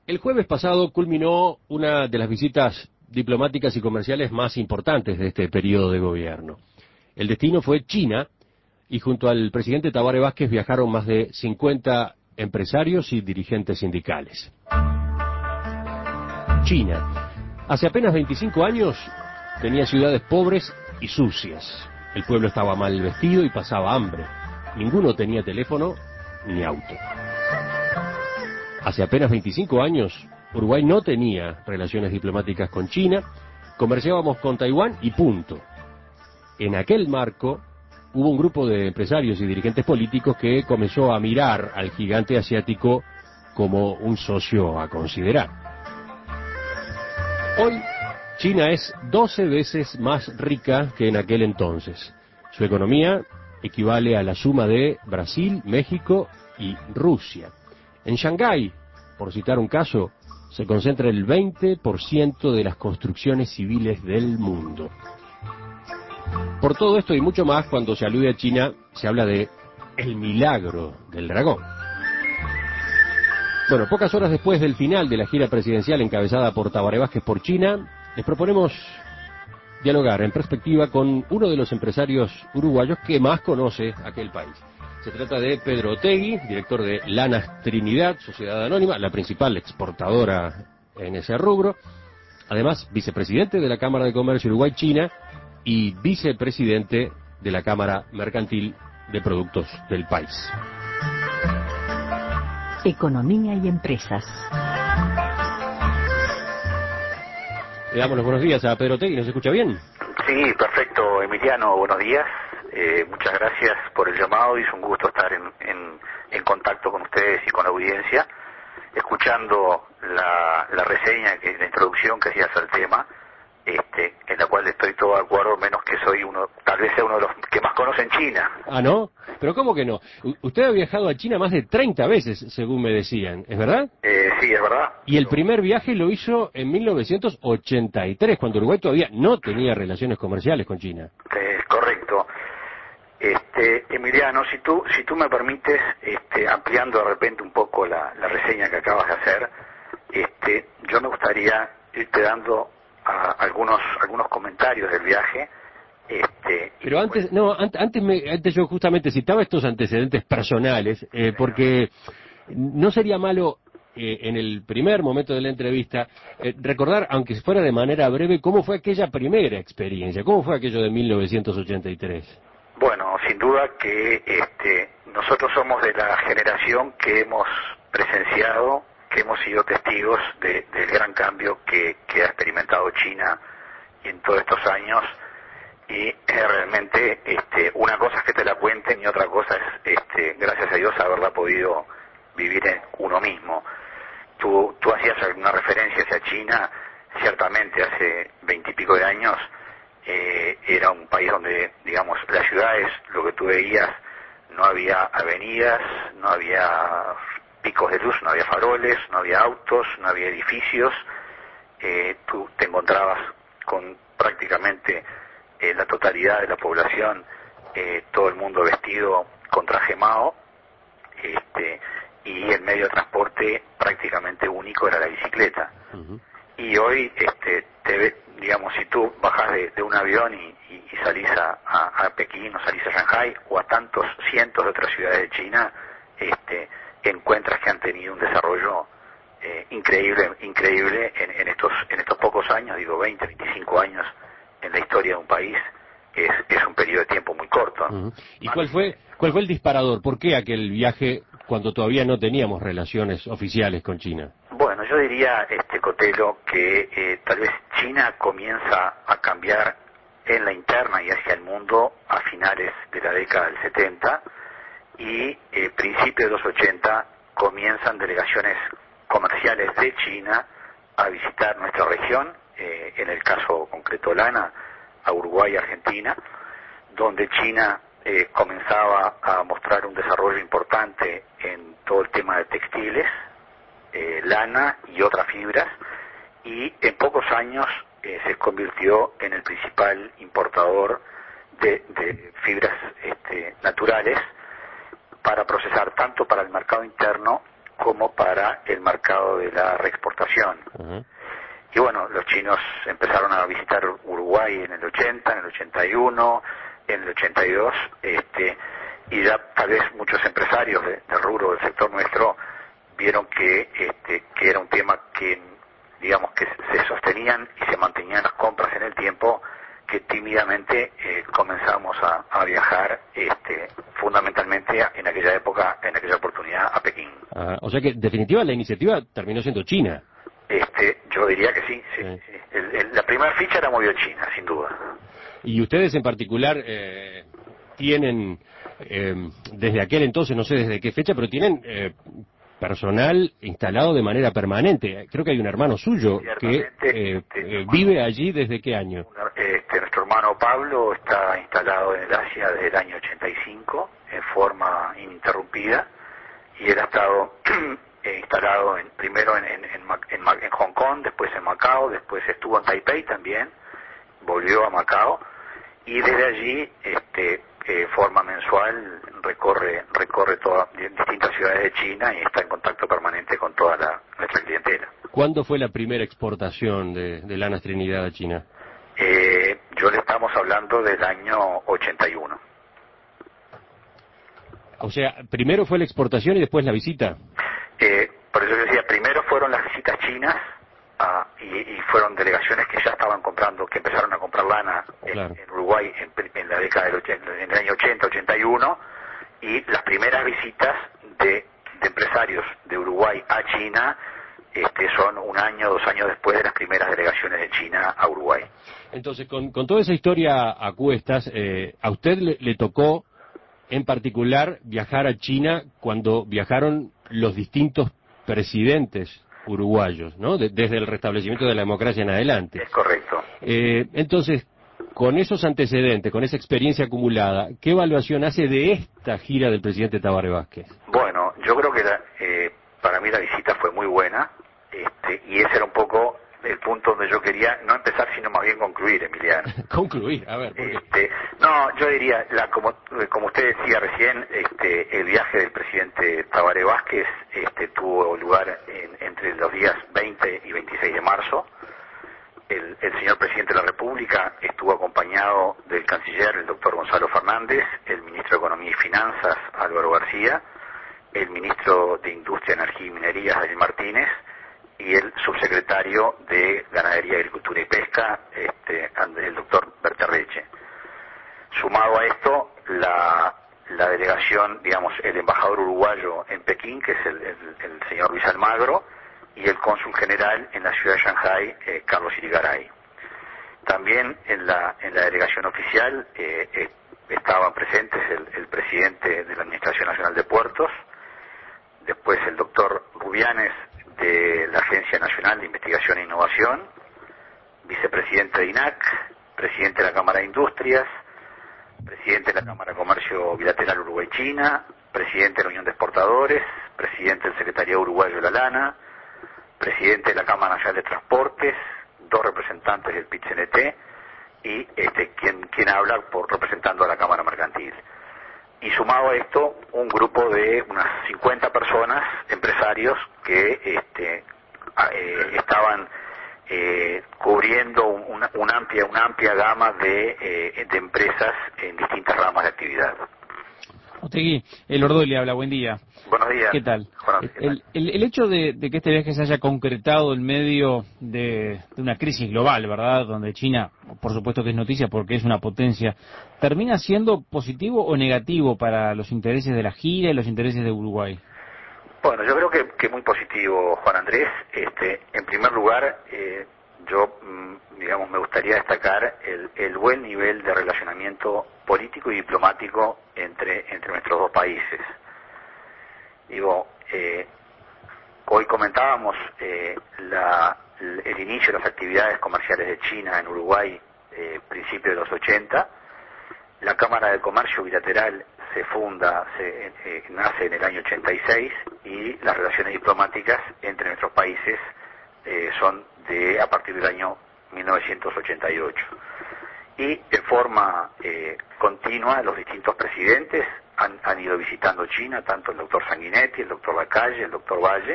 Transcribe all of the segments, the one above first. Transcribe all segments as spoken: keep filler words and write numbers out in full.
El jueves pasado culminó una de las visitas diplomáticas y comerciales más importantes de este periodo de gobierno. El destino fue China, y junto al presidente Tabaré Vázquez viajaron más de cincuenta empresarios y dirigentes sindicales. China, hace apenas veinticinco años, tenía ciudades pobres y sucias. El pueblo estaba mal vestido y pasaba hambre. Ninguno tenía teléfono ni auto. Hace apenas veinticinco años, Uruguay no tenía relaciones diplomáticas con China, comerciábamos con Taiwán y punto. En aquel marco, hubo un grupo de empresarios y dirigentes políticos que comenzó a mirar al gigante asiático como un socio a considerar. Hoy, China es doce veces más rica que en aquel entonces. Su economía equivale a la suma de Brasil, México y Rusia. En Shanghái, por citar un caso, se concentra el veinte por ciento de las construcciones civiles del mundo. Por todo esto y mucho más, cuando se alude a China, se habla de el milagro del dragón. Bueno, pocas horas después del final de la gira presidencial encabezada por Tabaré Vázquez por China, les proponemos dialogar en perspectiva con uno de los empresarios uruguayos que más conoce aquel país. Se trata de Pedro Otegui, director de Lanas Trinidad, sociedad anónima, la principal exportadora en ese rubro. Además, vicepresidente de la Cámara de Comercio Uruguay-China y vicepresidente de la Cámara Mercantil de Productos del país. Economía y empresas. Le damos los buenos días a Pedro Otegui, ¿nos escucha bien? Sí, perfecto, Emiliano, buenos días. Eh, muchas gracias por el llamado y es un gusto estar en, en, en contacto con ustedes y con la audiencia, escuchando la, la reseña, que la introducción que hacías al tema, este, en la cual estoy todo de acuerdo, menos que soy uno, tal vez sea uno de los que más conocen China. Ah, ¿no? Pero ¿cómo que no? U- usted ha viajado a China más de treinta veces, según me decían, ¿es verdad? Eh, sí, es verdad. Y el primer viaje lo hizo en mil novecientos ochenta y tres, cuando Uruguay todavía no tenía relaciones comerciales con China. Eh, correcto. Este, Emiliano, si tú, si tú me permites, este, ampliando de repente un poco la, la reseña que acabas de hacer, este, yo me gustaría irte dando a, algunos, algunos comentarios del viaje. Este, Pero antes, no, an- antes, me, antes yo justamente citaba estos antecedentes personales, eh, porque no sería malo eh, en el primer momento de la entrevista eh, recordar, aunque fuera de manera breve, cómo fue aquella primera experiencia, cómo fue aquello de mil novecientos ochenta y tres. Bueno, sin duda que este, nosotros somos de la generación que hemos presenciado, que hemos sido testigos de, del gran cambio que, que ha experimentado China en todos estos años, y eh, realmente este, una cosa es que te la cuenten y otra cosa es, este, gracias a Dios, haberla podido vivir en uno mismo. Tú, tú hacías alguna referencia hacia China, ciertamente hace veintipico de años, Eh, era un país donde, digamos, las ciudades, lo que tú veías, no había avenidas, no había picos de luz, no había faroles, no había autos, no había edificios. Eh, tú te encontrabas con prácticamente eh, la totalidad de la población, eh, todo el mundo vestido con traje Mao, este, y el medio de transporte prácticamente único era la bicicleta. Uh-huh. Y hoy, este, te ve, digamos, si tú bajas de, de un avión y, y, y salís a, a, a Pekín o salís a Shanghái o a tantos cientos de otras ciudades de China, este, encuentras que han tenido un desarrollo eh, increíble, increíble en, en estos en estos pocos años, digo veinte, veinticinco años en la historia de un país, es, es un periodo de tiempo muy corto, ¿no? Uh-huh. ¿Y cuál fue cuál fue el disparador? ¿Por qué aquel viaje cuando todavía no teníamos relaciones oficiales con China? Bueno, yo diría, este Cotelo, que eh, tal vez China comienza a cambiar en la interna y hacia el mundo a finales de la década del setenta, y eh, principios de los ochenta comienzan delegaciones comerciales de China a visitar nuestra región, eh, en el caso concreto Lana, a Uruguay y Argentina, donde China eh, comenzaba a mostrar un desarrollo importante en todo el tema de textiles, Eh, lana y otras fibras, y en pocos años eh, se convirtió en el principal importador de, de fibras este, naturales para procesar tanto para el mercado interno como para el mercado de la reexportación. Uh-huh. Y bueno, los chinos empezaron a visitar Uruguay en el ochenta, en el ochenta y uno, en el ochenta y dos, este, y ya tal vez muchos empresarios de, del rubro del sector nuestro vieron que, este, que era un tema que, digamos, que se sostenían y se mantenían las compras en el tiempo, que tímidamente eh, comenzamos a, a viajar, este, fundamentalmente en aquella época, en aquella oportunidad, a Pekín. Ajá. O sea que, en definitiva, la iniciativa terminó siendo China. Este, yo diría que sí, sí, sí. sí. El, el, la primera ficha la movió China, sin duda. Y ustedes en particular eh, tienen, eh, desde aquel entonces, no sé desde qué fecha, pero tienen eh, personal instalado de manera permanente. Creo que hay un hermano suyo que eh, este, eh, vive allí desde qué año. Este, nuestro hermano Pablo está instalado en el Asia desde el año ochenta y cinco en forma ininterrumpida, y él ha estado eh, instalado en, primero en, en, en, en, en Hong Kong, después en Macao, después estuvo en Taipei también, volvió a Macao, y desde allí este eh, forma mensual recorre recorre todas distintas ciudades de China y está en contacto permanente con toda la, nuestra clientela. ¿Cuándo fue la primera exportación de, de lanas Trinidad a China? Eh, yo le estamos hablando del año ochenta y uno. O sea, primero fue la exportación y después la visita. Eh, por eso yo decía, primero fueron las visitas chinas, ah, y, y fueron delegaciones que ya estaban comprando, que empezaron a comprar lana en, claro. en Uruguay en, en la década del ochenta, en el año ochenta, ochenta y uno, y las primeras visitas de, de empresarios de Uruguay a China este, son un año, dos años después de las primeras delegaciones de China a Uruguay. Entonces, con, con toda esa historia a cuestas, eh, ¿a usted le, le tocó en particular viajar a China cuando viajaron los distintos presidentes uruguayos, ¿no? De, desde el restablecimiento de la democracia en adelante? Es correcto. Eh, entonces, con esos antecedentes, con esa experiencia acumulada, ¿qué evaluación hace de esta gira del presidente Tabaré Vázquez? Bueno, yo creo que la, eh, para mí la visita fue muy buena, este, y ese era un poco el punto donde yo quería no empezar, sino más bien concluir, Emiliano. Concluir, a ver, ¿por qué? Este, no, yo diría, la, como, como usted decía recién, este, el viaje del presidente Tabaré Vázquez este, tuvo lugar en, entre los días veinte y veintiséis de marzo. El, el señor presidente de la República estuvo acompañado del canciller, el doctor Gonzalo Fernández, el ministro de Economía y Finanzas, Álvaro García, el ministro de Industria, Energía y Minería, Daniel Martínez, y el subsecretario de Ganadería, Agricultura y Pesca, este, el doctor Berterreche. Sumado a esto, la, la delegación, digamos, el embajador uruguayo en Pekín, que es el, el, el señor Luis Almagro, y el cónsul general en la ciudad de Shanghái, eh, Carlos Irigaray. También en la, en la delegación oficial eh, eh, estaban presentes el, el presidente de la Administración Nacional de Puertos, después el doctor Rubianes de la Agencia Nacional de Investigación e Innovación, vicepresidente de I N A C, presidente de la Cámara de Industrias, presidente de la Cámara de Comercio Bilateral Uruguay-China, presidente de la Unión de Exportadores, presidente del Secretariado Uruguayo de la Lana, presidente de la Cámara Nacional de Transportes, dos representantes del P I T C N T y este, quien, quien habla por representando a la Cámara Mercantil. Y sumado a esto, un grupo de unas cincuenta personas, empresarios, que este, eh, estaban eh, cubriendo una, una, amplia, una amplia gama de, eh, de empresas en distintas ramas de actividad. Otegui, el Ordói le habla, buen día. Buenos días. ¿Qué tal? Buenos días, ¿qué tal? El, el, el hecho de, de que este viaje se haya concretado en medio de, de una crisis global, ¿verdad? Donde China, por supuesto que es noticia porque es una potencia, ¿termina siendo positivo o negativo para los intereses de la gira y los intereses de Uruguay? Bueno, yo creo que, que muy positivo, Juan Andrés. Este, en primer lugar, eh, yo, digamos, me gustaría destacar el, el buen nivel de relacionamiento político y diplomático entre, entre nuestros dos países. Digo, eh, hoy comentábamos eh, la, el inicio de las actividades comerciales de China en Uruguay, eh, principios de los ochenta. La Cámara de Comercio Bilateral se funda, se eh, nace en el año ochenta y seis, y las relaciones diplomáticas entre nuestros países eh, son de a partir del año mil novecientos ochenta y ocho. Y de forma eh, continua los distintos presidentes han, han ido visitando China, tanto el doctor Sanguinetti, el doctor Lacalle, el doctor Valle,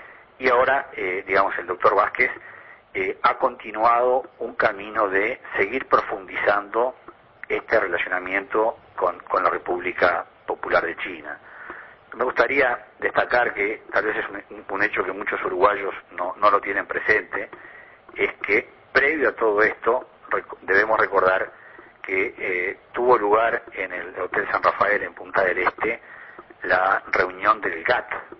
y ahora, eh, digamos, el doctor Vázquez eh, ha continuado un camino de seguir profundizando este relacionamiento con, con la República Popular de China. Me gustaría destacar que tal vez es un, un hecho que muchos uruguayos no, no lo tienen presente, es que previo a todo esto rec- debemos recordar que eh, tuvo lugar en el Hotel San Rafael en Punta del Este la reunión del G A T T,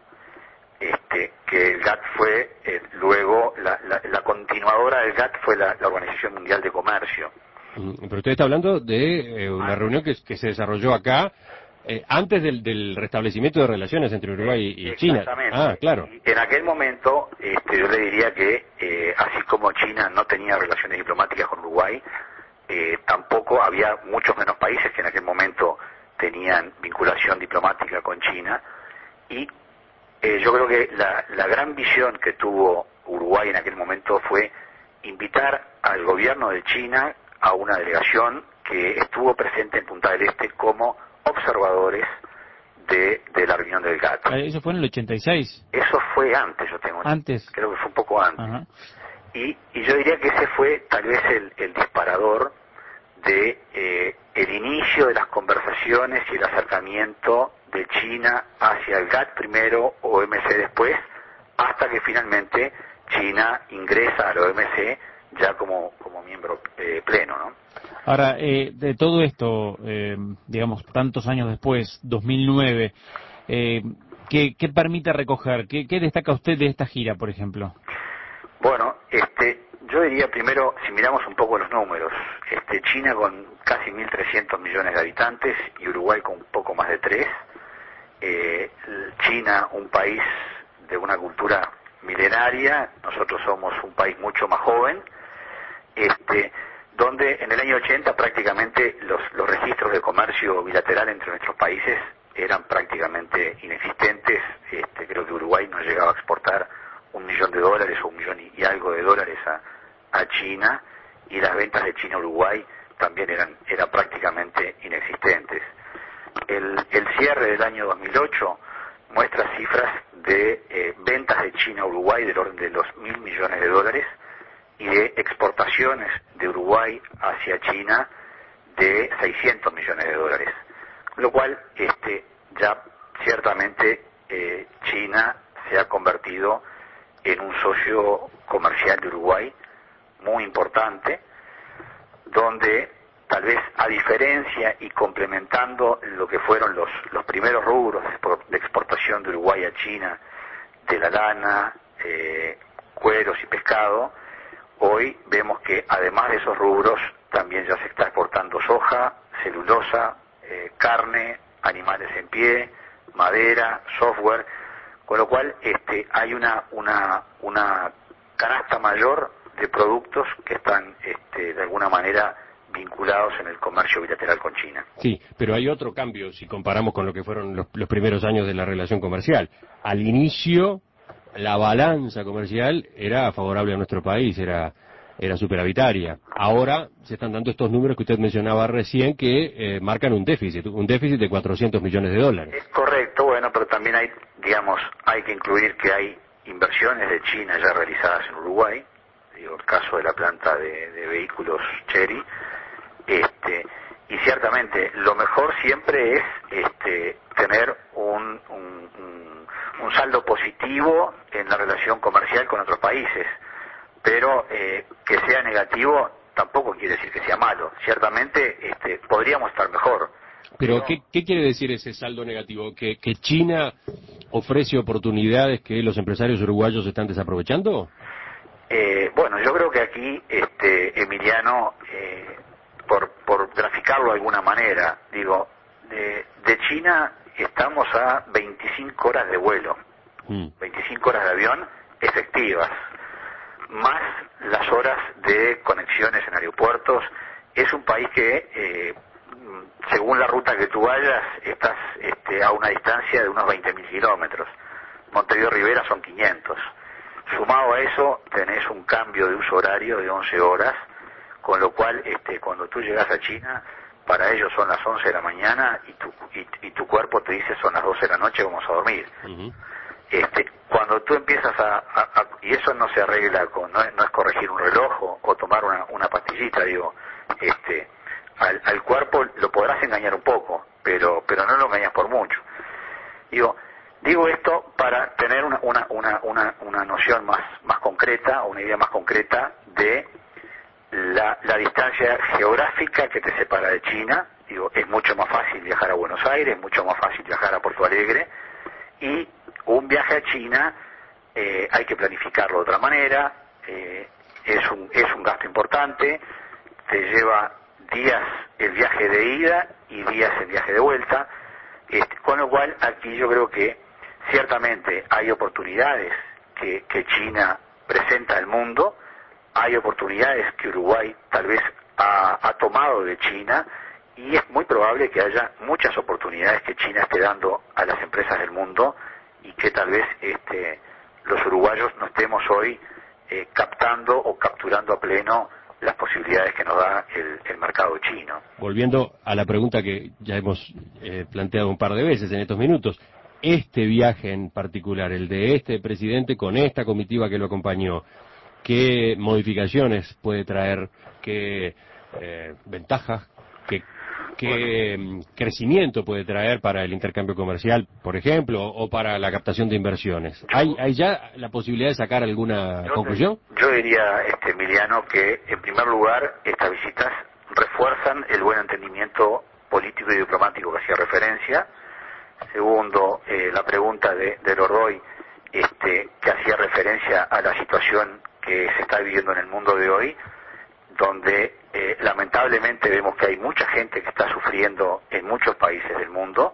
este, que el G A T T fue eh, luego, la, la, la continuadora del G A T T fue la, la Organización Mundial de Comercio. Pero usted está hablando de eh, una reunión que, que se desarrolló acá eh, antes del, del restablecimiento de relaciones entre Uruguay y, y China. Exactamente. Ah, claro. Y en aquel momento este, yo le diría que eh, así como China no tenía relaciones diplomáticas con Uruguay, eh, tampoco había muchos menos países que en aquel momento tenían vinculación diplomática con China, y eh, yo creo que la, la gran visión que tuvo Uruguay en aquel momento fue invitar al gobierno de China a una delegación que estuvo presente en Punta del Este como observadores de, de la reunión del G A T T. ¿Eso fue en el ochenta y seis? Eso fue antes, yo tengo. Antes. Creo que fue un poco antes. Ajá. Y, y yo diría que ese fue tal vez el, el disparador de eh, el inicio de las conversaciones y el acercamiento de China hacia el G A T T primero, O M C después, hasta que finalmente China ingresa a la O M C ya como, como miembro eh, pleno, ¿no? Ahora, eh, de todo esto, eh, digamos, tantos años después, dos mil nueve, eh, ¿qué, qué permite recoger? ¿Qué, ¿Qué destaca usted de esta gira, por ejemplo? Bueno, este, yo diría primero, si miramos un poco los números, este, China con casi mil trescientos millones de habitantes y Uruguay con un poco más de tres, eh, China un país de una cultura milenaria, nosotros somos un país mucho más joven, este, donde en el año ochenta prácticamente los, los registros de comercio bilateral entre nuestros países eran prácticamente inexistentes. Este, creo que Uruguay no llegaba a exportar un millón de dólares o un millón y, y algo de dólares a, a China, y las ventas de China a Uruguay también eran, eran prácticamente inexistentes. El, el cierre del año dos mil ocho muestra cifras de eh, ventas de China a Uruguay del orden de los mil millones de dólares y de exportaciones de Uruguay hacia China de seiscientos millones de dólares, lo cual este, ya ciertamente eh, China se ha convertido en un socio comercial de Uruguay muy importante, donde tal vez a diferencia y complementando lo que fueron los, los primeros rubros de exportación de Uruguay a China, de la lana, eh, cueros y pescado, hoy vemos que además de esos rubros también ya se está exportando soja, celulosa, eh, carne, animales en pie, madera, software, con lo cual este, hay una, una, una canasta mayor de productos que están este, de alguna manera vinculados en el comercio bilateral con China. Sí, pero hay otro cambio si comparamos con lo que fueron los, los primeros años de la relación comercial. Al inicio, la balanza comercial era favorable a nuestro país, era era superavitaria. Ahora se están dando estos números que usted mencionaba recién que eh, marcan un déficit, un déficit de cuatrocientos millones de dólares. Es correcto, bueno, pero también hay, digamos, hay que incluir que hay inversiones de China ya realizadas en Uruguay, digo, el caso de la planta de, de vehículos Chery, este, y ciertamente lo mejor siempre es este, tener un, un, un, un saldo positivo en la relación comercial con otros países, pero eh, que sea negativo tampoco quiere decir que sea malo. Ciertamente este, podríamos estar mejor. Pero, pero ¿qué, ¿qué quiere decir ese saldo negativo? ¿Que, ¿Que China ofrece oportunidades que los empresarios uruguayos están desaprovechando? Eh, bueno, yo creo que aquí, este, Emiliano, eh, por, por graficarlo de alguna manera, digo, de, de China estamos a veinticinco horas de vuelo, mm. veinticinco horas de avión efectivas, más las horas de conexiones en aeropuertos. Es un país que, eh, según la ruta que tú vayas, estás este, a una distancia de unos veinte mil kilómetros. Montevideo Rivera son quinientos. Sumado a eso, tenés un cambio de uso horario de once horas, con lo cual, este, cuando tú llegas a China, para ellos son las once de la mañana y tu, y, y tu cuerpo te dice son las doce de la noche, vamos a dormir. Uh-huh. Este, cuando tú empiezas a, a, a, y eso no se arregla con, no es, no es corregir un reloj o, o tomar una, una pastillita, digo, este, al, al cuerpo lo podrás engañar un poco, pero, pero no lo engañas por mucho. Digo, digo esto para tener una, una, una, una, una noción más, más concreta, una idea más concreta de la, la distancia geográfica que te separa de China. Digo, es mucho más fácil viajar a Buenos Aires, es mucho más fácil viajar a Porto Alegre, y un viaje a China eh, hay que planificarlo de otra manera, eh, es un es un gasto importante, te lleva días el viaje de ida y días el viaje de vuelta, este, con lo cual aquí yo creo que ciertamente hay oportunidades que, que China presenta al mundo, hay oportunidades que Uruguay tal vez ha, ha tomado de China, y es muy probable que haya muchas oportunidades que China esté dando a las empresas del mundo y que tal vez este, los uruguayos no estemos hoy eh, captando o capturando a pleno las posibilidades que nos da el, el mercado chino. Volviendo a la pregunta que ya hemos eh, planteado un par de veces en estos minutos, este viaje en particular, el de este presidente con esta comitiva que lo acompañó, ¿qué modificaciones puede traer? ¿Qué eh, ventajas? ¿Qué ¿Qué bueno. crecimiento puede traer para el intercambio comercial, por ejemplo, o para la captación de inversiones? ¿Hay, hay ya la posibilidad de sacar alguna yo, conclusión? Yo diría, este, Emiliano, que en primer lugar estas visitas refuerzan el buen entendimiento político y diplomático que hacía referencia. Segundo, eh, la pregunta de, de Lordoy, este, que hacía referencia a la situación que se está viviendo en el mundo de hoy, donde eh, lamentablemente vemos que hay mucha gente que está sufriendo en muchos países del mundo,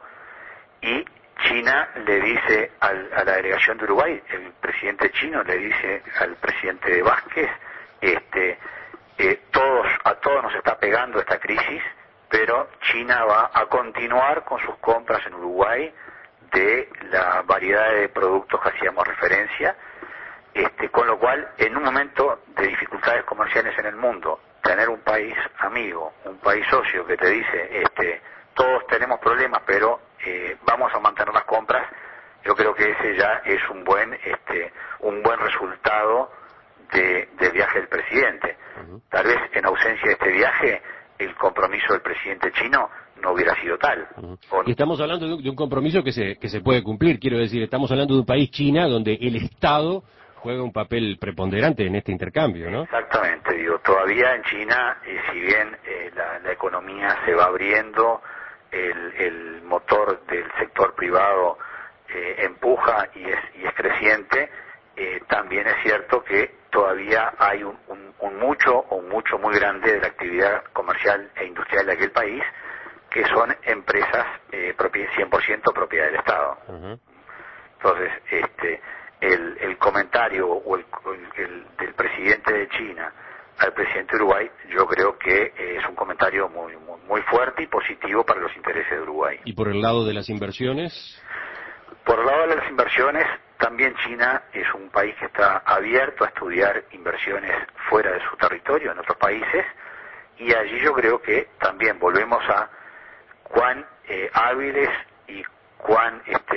y China le dice al, a la delegación de Uruguay, el presidente chino le dice al presidente Vázquez, este, eh, todos, a todos nos está pegando esta crisis, pero China va a continuar con sus compras en Uruguay de la variedad de productos que hacíamos referencia. Este, con lo cual, en un momento de dificultades comerciales en el mundo, tener un país amigo, un país socio que te dice, este, todos tenemos problemas, pero eh, vamos a mantener las compras, yo creo que ese ya es un buen, este, un buen resultado de, del viaje del presidente. Uh-huh. Tal vez en ausencia de este viaje, el compromiso del presidente chino no hubiera sido tal. Uh-huh. Y estamos hablando de un, de un compromiso que se, que se puede cumplir, quiero decir, estamos hablando de un país, China, donde el Estado juega un papel preponderante en este intercambio, ¿no? Exactamente, digo, todavía en China, eh, si bien eh, la, la economía se va abriendo, el, el motor del sector privado eh, empuja y es, y es creciente, eh, también es cierto que todavía hay un, un, un mucho o un mucho muy grande de la actividad comercial e industrial de aquel país, que son empresas eh, cien por ciento propiedad del Estado. Uh-huh. Entonces, este... El, el comentario o el, el del presidente de China al presidente de Uruguay, yo creo que es un comentario muy, muy muy fuerte y positivo para los intereses de Uruguay. ¿Y por el lado de las inversiones? Por el lado de las inversiones, también China es un país que está abierto a estudiar inversiones fuera de su territorio, en otros países, y allí yo creo que también volvemos a cuán eh, hábiles y cuán este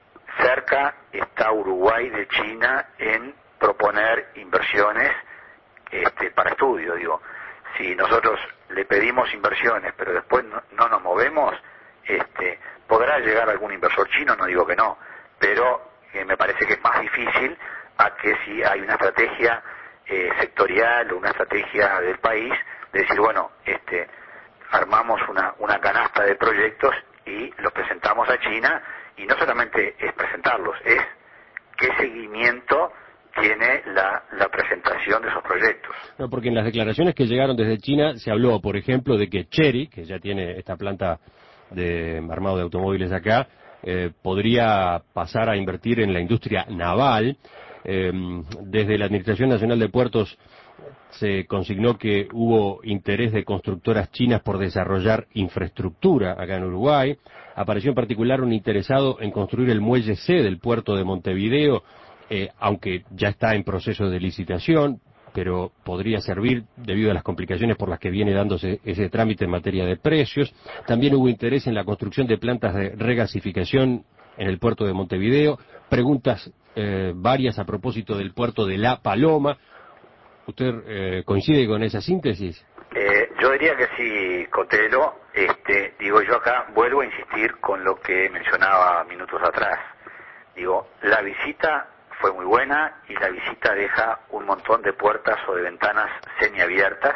cerca está Uruguay de China en proponer inversiones este, para estudio. Digo, si nosotros le pedimos inversiones, pero después no, no nos movemos, este, podrá llegar algún inversor chino, no digo que no, pero eh, me parece que es más difícil a que si hay una estrategia eh, sectorial o una estrategia del país, de decir, bueno, este, armamos una, una canasta de proyectos y los presentamos a China. Y no solamente es presentarlos, es qué seguimiento tiene la, la presentación de esos proyectos. No, porque en las declaraciones que llegaron desde China se habló, por ejemplo, de que Chery, que ya tiene esta planta de armado de automóviles acá, eh, podría pasar a invertir en la industria naval. Eh, desde la Administración Nacional de Puertos se consignó que hubo interés de constructoras chinas por desarrollar infraestructura acá en Uruguay. Apareció en particular un interesado en construir el muelle C del puerto de Montevideo, eh, aunque ya está en proceso de licitación. pero podría servir debido a las complicaciones por las que viene dándose ese trámite en materia de precios. También hubo interés en la construcción de plantas de regasificación en el puerto de Montevideo, preguntas eh, varias a propósito del puerto de La Paloma. ¿Usted eh, coincide con esa síntesis? Eh, yo diría que sí, Cotelo. Este, digo, yo acá vuelvo a insistir con lo que mencionaba minutos atrás. Digo, la visita fue muy buena y la visita deja un montón de puertas o de ventanas semiabiertas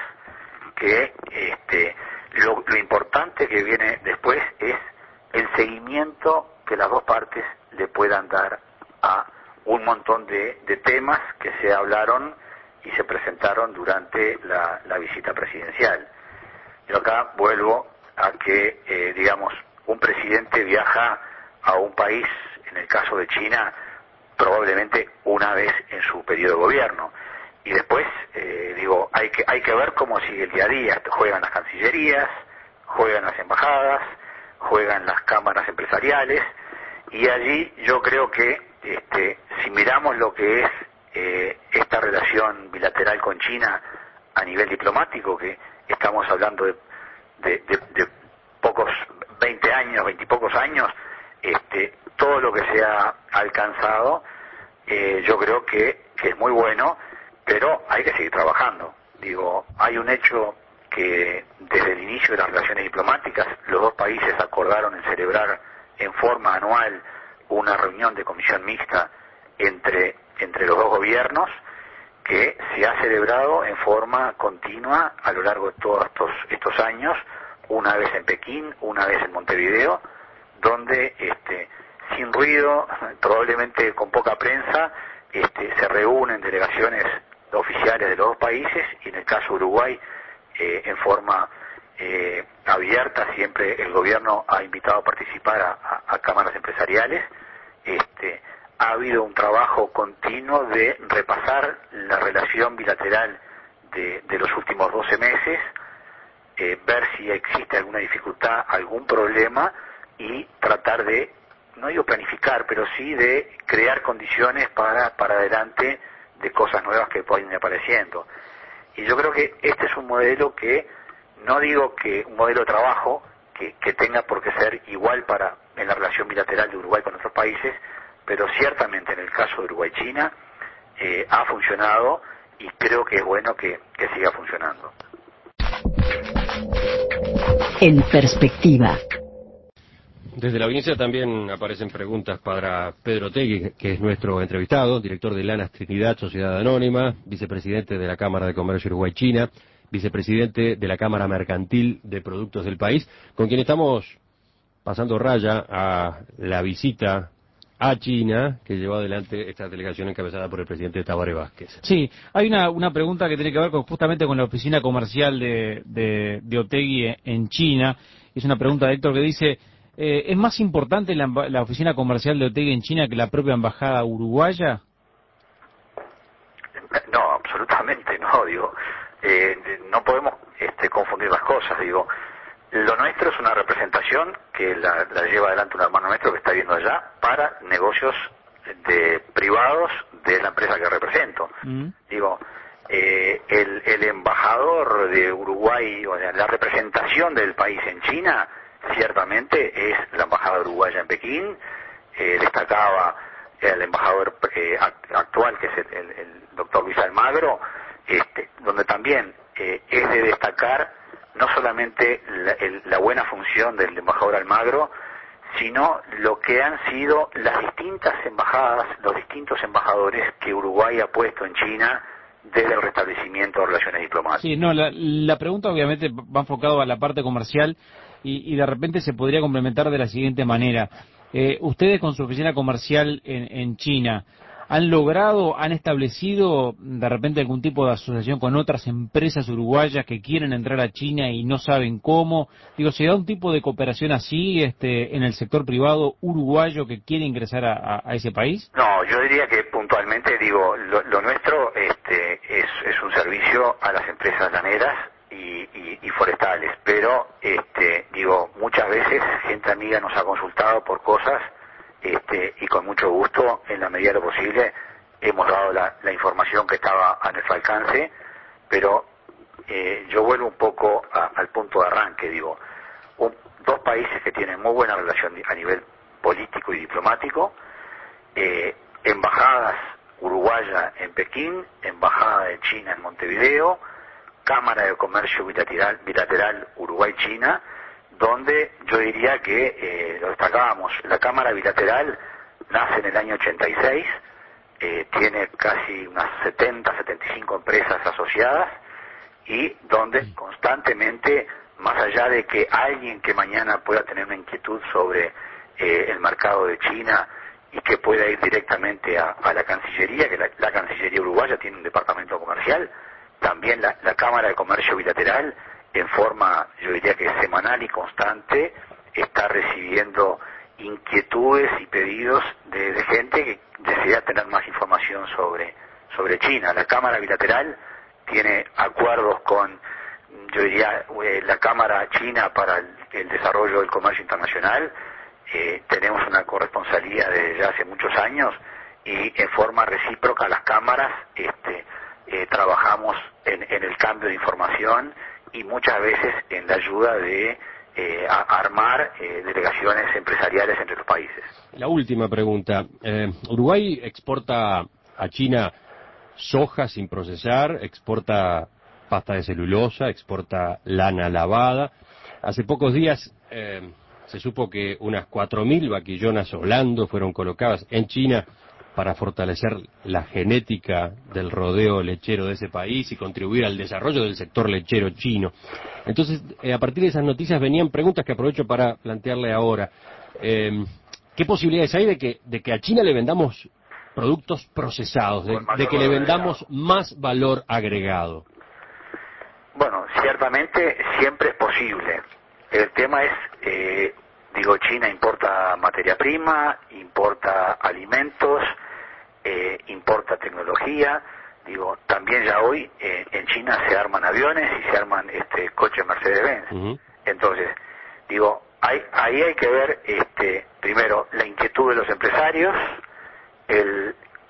que este, lo, lo importante que viene después es el seguimiento que las dos partes le puedan dar a un montón de, de temas que se hablaron y se presentaron durante la, la visita presidencial. Yo acá vuelvo a que, eh, digamos, un presidente viaja a un país, en el caso de China, probablemente una vez en su periodo de gobierno. Y después, eh, digo, hay que, hay que ver cómo sigue el día a día. Juegan las cancillerías, juegan las embajadas, juegan las cámaras empresariales, y allí yo creo que este, si miramos lo que es eh, esta relación bilateral con China a nivel diplomático, que estamos hablando de, de, de, de pocos, veinte años, veintipocos años, este, todo lo que se ha alcanzado, eh, yo creo que, que es muy bueno, pero hay que seguir trabajando. Digo, hay un hecho que desde el inicio de las relaciones diplomáticas los dos países acordaron en celebrar en forma anual una reunión de comisión mixta entre, entre los dos gobiernos, que se ha celebrado en forma continua a lo largo de todos estos, estos años, una vez en Pekín, una vez en Montevideo, donde este, sin ruido, probablemente con poca prensa, este, se reúnen delegaciones oficiales de los dos países, y en el caso de Uruguay, eh, en forma eh, abierta, siempre el gobierno ha invitado a participar a, a, a cámaras empresariales. Este, ha habido un trabajo continuo de repasar la relación bilateral de, de los últimos doce meses, eh, ver si existe alguna dificultad, algún problema, y tratar de, no digo planificar, pero sí de crear condiciones para, para adelante de cosas nuevas que pueden ir apareciendo. Y yo creo que este es un modelo que, no digo que un modelo de trabajo que, que tenga por qué ser igual para en la relación bilateral de Uruguay con otros países, pero ciertamente en el caso de Uruguay-China eh, ha funcionado, y creo que es bueno que, que siga funcionando. En perspectiva. Desde la audiencia también aparecen preguntas para Pedro Otegui, que es nuestro entrevistado, director de Lanas Trinidad, Sociedad Anónima, vicepresidente de la Cámara de Comercio Uruguay-China, vicepresidente de la Cámara Mercantil de Productos del país, con quien estamos pasando raya a la visita a China que llevó adelante esta delegación encabezada por el presidente Tabaré Vázquez. Sí, hay una, una pregunta que tiene que ver con, justamente con la oficina comercial de, de, de Otegui en China. Es una pregunta de Héctor que dice... Eh, ¿Es más importante la, la oficina comercial de Otegui en China que la propia embajada uruguaya? No, absolutamente no, digo. Eh, no podemos este, confundir las cosas, digo. Lo nuestro es una representación que la, la lleva adelante un hermano nuestro que está viendo allá para negocios de privados de la empresa que represento. Mm. Digo, eh, el, el embajador de Uruguay, o sea, la representación del país en China, ciertamente es la embajada uruguaya en Pekín. Eh, destacaba el embajador eh, actual, que es el, el, el doctor Luis Almagro, este, donde también eh, es de destacar no solamente la, el, la buena función del embajador Almagro, sino lo que han sido las distintas embajadas, los distintos embajadores que Uruguay ha puesto en China desde el restablecimiento de relaciones diplomáticas. Sí, no, la, la pregunta obviamente va enfocado a la parte comercial, y, y de repente se podría complementar de la siguiente manera. Eh, ustedes con su oficina comercial en, en China, ¿han logrado, han establecido de repente algún tipo de asociación con otras empresas uruguayas que quieren entrar a China y no saben cómo? Digo, ¿se da un tipo de cooperación así este, en el sector privado uruguayo que quiere ingresar a, a, a ese país? No, yo diría que puntualmente, digo, lo, lo nuestro este, es, es un servicio a las empresas laneras y, y, y forestales, pero este, digo, muchas veces gente amiga nos ha consultado por cosas, este, y con mucho gusto, en la medida de lo posible, hemos dado la, la información información que estaba a nuestro alcance, pero eh, yo vuelvo un poco a, al punto de arranque, digo, un, dos países que tienen muy buena relación a nivel político y diplomático, eh, embajadas uruguaya en Pekín, embajada de China en Montevideo, Cámara de Comercio Bilateral, bilateral Uruguay-China, donde yo diría que, eh, lo destacábamos, la Cámara Bilateral nace en el año ochenta y seis, eh, tiene casi unas setenta, setenta y cinco empresas asociadas, y donde constantemente, más allá de que alguien que mañana pueda tener una inquietud sobre eh, el mercado de China y que pueda ir directamente a, a la Cancillería, que la, la Cancillería uruguaya tiene un departamento comercial, también la, la Cámara de Comercio Bilateral, en forma, yo diría que semanal y constante, está recibiendo inquietudes y pedidos de, de gente que desea tener más información sobre, sobre China. La Cámara Bilateral tiene acuerdos con, yo diría, eh, la Cámara China para el, el desarrollo del comercio internacional. Eh, tenemos una corresponsalía desde ya hace muchos años y en forma recíproca las cámaras este, eh, trabajamos en, en el cambio de información y muchas veces en la ayuda de eh, a armar eh, delegaciones empresariales entre los países. La última pregunta. Eh, Uruguay exporta a China soja sin procesar, exporta pasta de celulosa, exporta lana lavada. Hace pocos días eh, se supo que unas cuatro mil vaquillonas Orlando fueron colocadas en China para fortalecer la genética del rodeo lechero de ese país y contribuir al desarrollo del sector lechero chino. Entonces, eh, a partir de esas noticias venían preguntas que aprovecho para plantearle ahora. Eh, ¿Qué posibilidades hay de que, de que a China le vendamos productos procesados, de, de que le vendamos más valor agregado? Bueno, ciertamente siempre es posible. El tema es, eh, digo, China importa materia prima, importa alimentos, eh, importa tecnología. Digo, también ya hoy eh, en China se arman aviones y se arman este coches Mercedes-Benz. Uh-huh. Entonces, digo, hay, ahí hay que ver, este, primero, la inquietud de los empresarios, el,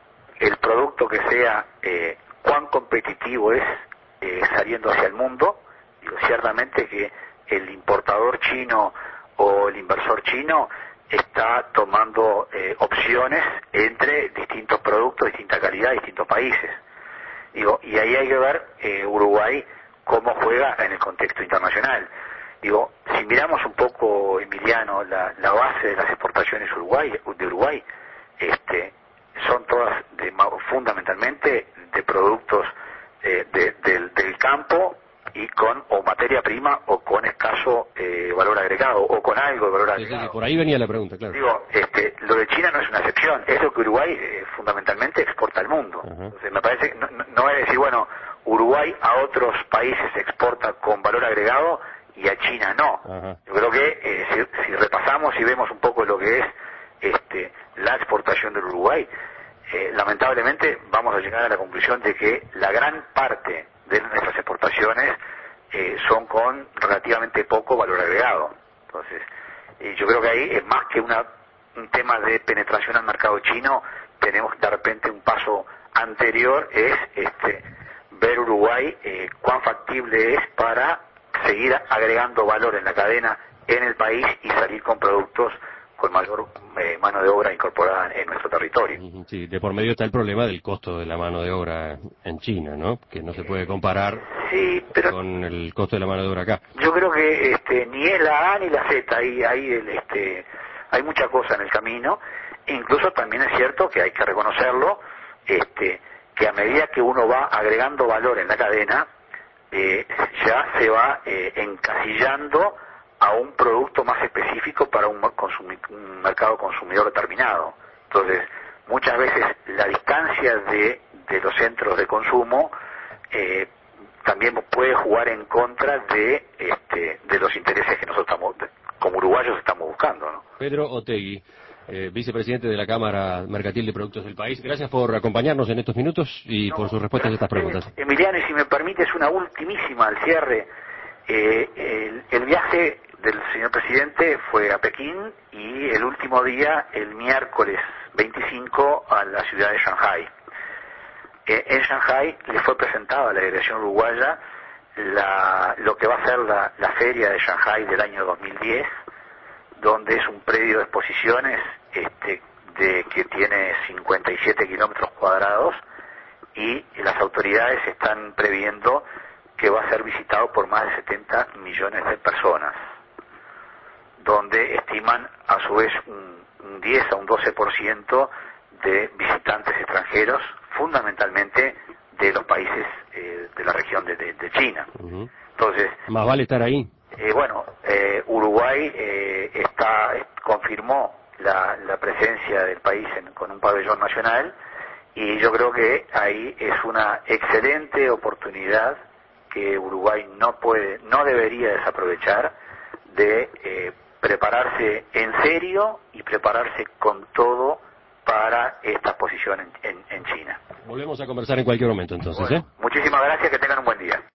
el producto que sea, eh, cuán competitivo es eh, saliendo hacia el mundo. Digo, ciertamente que el importador chino o el inversor chino está tomando eh, opciones entre distintos productos, distinta calidad, distintos países. Digo, y ahí hay que ver eh, Uruguay cómo juega en el contexto internacional. Digo, si miramos un poco, Emiliano, la, la base de las exportaciones Uruguay, de Uruguay, este, son todas de, fundamentalmente de productos eh, de, del, del campo y con o materia prima o con escaso eh, valor agregado o con algo de valor agregado. Sí, sí, por ahí venía la pregunta, claro. Digo, este, lo de China no es una excepción, es lo que Uruguay eh, fundamentalmente exporta al mundo. Uh-huh. Entonces me parece, no, no, no es decir, bueno, Uruguay a otros países exporta con valor agregado y a China no. Uh-huh. Yo creo que eh, si, si repasamos y vemos un poco lo que es este, la exportación del Uruguay, eh, lamentablemente vamos a llegar a la conclusión de que la gran parte de nuestras exportaciones eh, son con relativamente poco valor agregado. Entonces, eh, yo creo que ahí es más que una, un tema de penetración al mercado chino, tenemos de repente un paso anterior, es este ver Uruguay eh, cuán factible es para seguir agregando valor en la cadena en el país y salir con productos con mayor eh, mano de obra incorporada en nuestro territorio. Sí, de por medio está el problema del costo de la mano de obra en China, ¿no? Que no se puede comparar sí, pero con el costo de la mano de obra acá. Yo creo que este, ni es la A ni la Z, hay, hay, el, este, hay mucha cosa en el camino. Incluso también es cierto que hay que reconocerlo, este, que a medida que uno va agregando valor en la cadena, eh, ya se va eh, encasillando a un producto más específico para un, consumi- un mercado consumidor determinado. Entonces, muchas veces la distancia de, de los centros de consumo eh, también puede jugar en contra de este, de los intereses que nosotros estamos, como uruguayos estamos buscando, ¿no? Pedro Otegui, eh, vicepresidente de la Cámara Mercantil de Productos del País, gracias por acompañarnos en estos minutos y no, por sus respuestas a estas preguntas. Emiliano, y si me permites una ultimísima al cierre, eh, el, el viaje del señor presidente fue a Pekín y el último día, el miércoles veinticinco, a la ciudad de Shanghái. eh, en Shanghái le fue presentada a la delegación uruguaya la, lo que va a ser la, la feria de Shanghái del año dos mil diez, donde es un predio de exposiciones este, de que tiene cincuenta y siete kilómetros cuadrados, y las autoridades están previendo que va a ser visitado por más de setenta millones de personas, donde estiman a su vez un, un diez a un doce por ciento de visitantes extranjeros, fundamentalmente de los países eh, de la región de, de, de China. Uh-huh. Entonces, más vale estar ahí. Eh, bueno, eh, Uruguay eh, está confirmó la, la presencia del país en, con un pabellón nacional, y yo creo que ahí es una excelente oportunidad que Uruguay no puede, no debería desaprovechar de eh, prepararse en serio y prepararse con todo para esta exposición en, en, en China. Volvemos a conversar en cualquier momento entonces, Bueno, ¿eh? muchísimas gracias, que tengan un buen día.